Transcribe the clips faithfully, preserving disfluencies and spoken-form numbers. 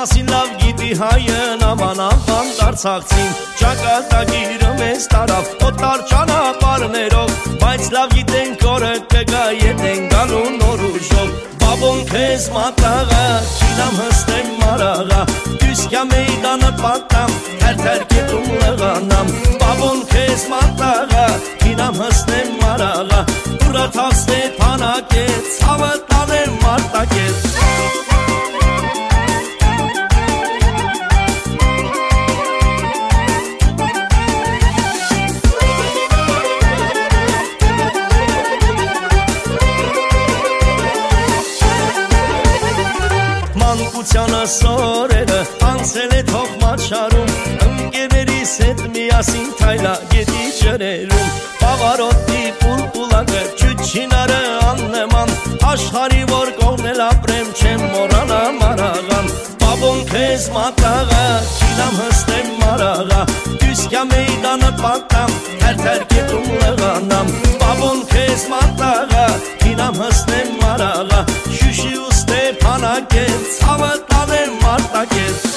մասին լավ գիտի հայն Աման անվան դարձաղցին Ճակատագիրը մեզ տարավ Օտար ճանապարներով Բայց լավ գիտենք օրը կգա Ետեն գալու նոր ուժով Բաբոն քեզ մատաղա Չինամ հստեմ մարաղա Դյուսկյա մեյդանը պատամ Թեր-թեր կետում լղանամ Բաբոն քեզ մատաղա Չինամ հստեմ մարաղա Դուրը թասնե պանակետ Ցավը տանեմ մարտակետ Մանկությանը սորերը անցել է թող մաչարում Ընկերներիս հետ միասին թայլա գետի ջրերում Պավարոտի պուլպուլակը չուչինարը աննեման Աշխարի որ կողնել ապրեմ չեմ մորանա մարաղան Բաբոն քեզ մատաղա չինամ հստեմ մարաղա Դյուսկյա մեյդանը պատամ թեր-թեր կետում լղանամ Բաբոն քեզ մատաղա չինամ հստեմ մարաղա Շուշի ու Ստեփանակետ ցավը տանեմ մարտակետ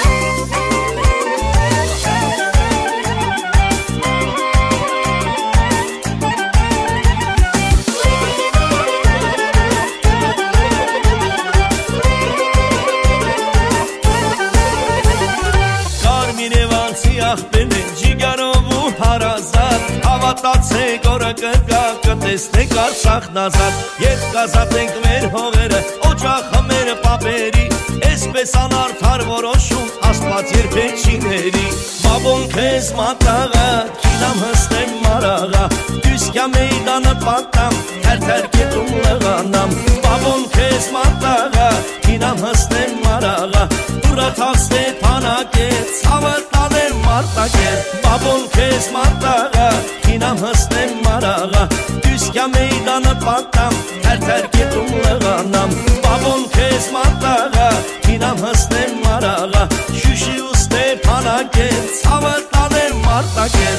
Կարմիրևանցի աղբերն ջիգարով ու հարազատ Հավատացեք օրը կգա կտեսնեք Արցախն ազատ Ետ կազատենք մեր հողերը օջախը մեր պապերի Էսպես անարդար որոշում Աստված երբեք չի ների Բաբոն քեզ մատաղա Չինամ հստեմ մարաղա Դյուսկյա մեյդանը պատամ Թեր-թեր կետում լղանամ Բաբոն քեզ մատաղա Չինամ հստեմ մարաղա Դուրը թասնե պանակետ Ցավը տանեմ մարտակետ Բաբոն քեզ մատաղա Չինամ հստեմ մարաղա Դյուսկյա մեյդանը պատամ Թեր-թեր կետում լղանամ Բաբոն քեզ մատաղա Չինամ հստեմ մարաղա Շուշի ու Ստեփանակետ Ցավը տանեմ մարտակետ